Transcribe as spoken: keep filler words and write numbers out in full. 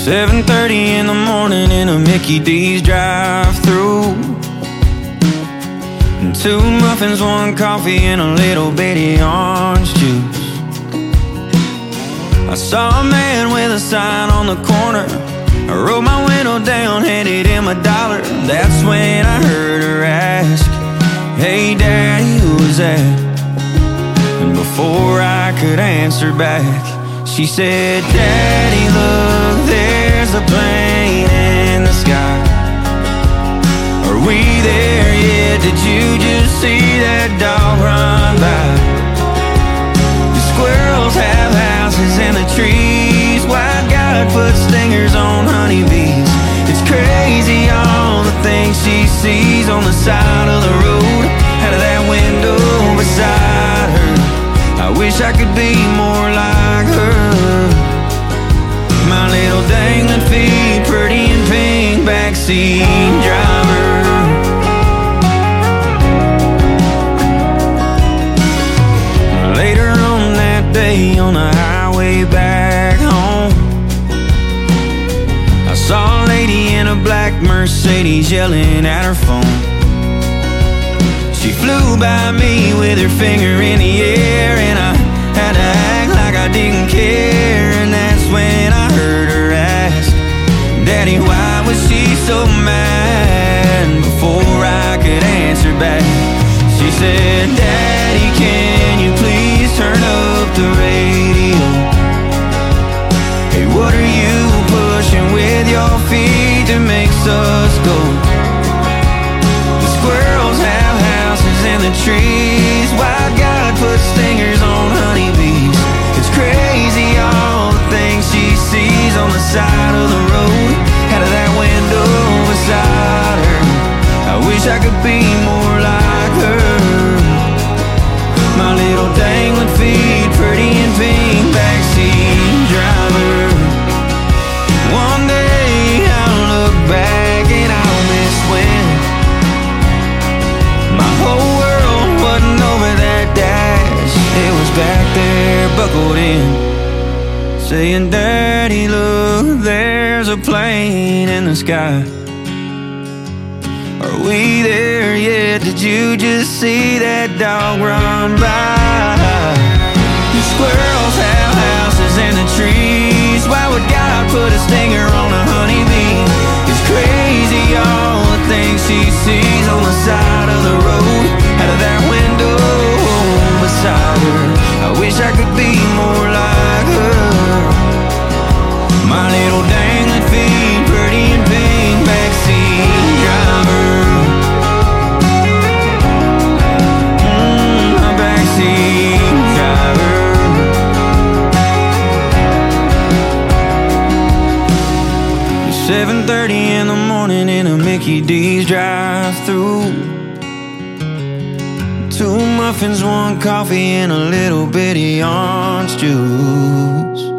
seven thirty in the morning in a Mickey D's drive-thru. Two muffins, one coffee, and a little bitty orange juice. I saw a man with a sign on the corner. I rolled my window down, handed him a dollar. That's when I heard her ask, "Hey Daddy, who was that?" And before I could answer back, she said, "Daddy, look, there's a plane in the sky. Are we there yet? Did you just see that dog run by? The squirrels have houses in the trees. White God put stingers on honeybees. It's crazy all the things she sees on the side of the road, out of that window beside her. I wish I could be more like her. My little dangling feet, pretty and pink, backseat driver." Later on that day on the highway back home, I saw a lady in a black Mercedes yelling at her phone. She flew by me with her finger in the air, and I had to act like I didn't care. And that's when I heard her ask, "Daddy, why was she so mad?" And before I could answer back, she said, "Daddy, can you please turn up the radio? Hey, what are you pushing with your feet that makes us go? The squirrels have houses in the trees. White God put stingers on honeybees. It's crazy all the things she sees on the side of the road, out of that window beside her. I wish I could be more like her. My little dangling feet, pretty and pink, backseat driver. One day I'll look back and I'll miss when my whole world wasn't over that dash. It was back there, buckled in, saying, "Daddy, look, there's a plane in the sky. Are we there yet? Did you just see that dog run by? The squirrels have houses in the trees. Why would God put a stinger on a honeybee? It's crazy all the things she sees on the side of the road, out of that window beside her. I wish I could be more like her. My little dangling feet, pretty and pink, backseat driver." Mm, a backseat driver. seven thirty in the morning in a Mickey D's drive-thru. Two muffins, one coffee, and a little bitty orange juice.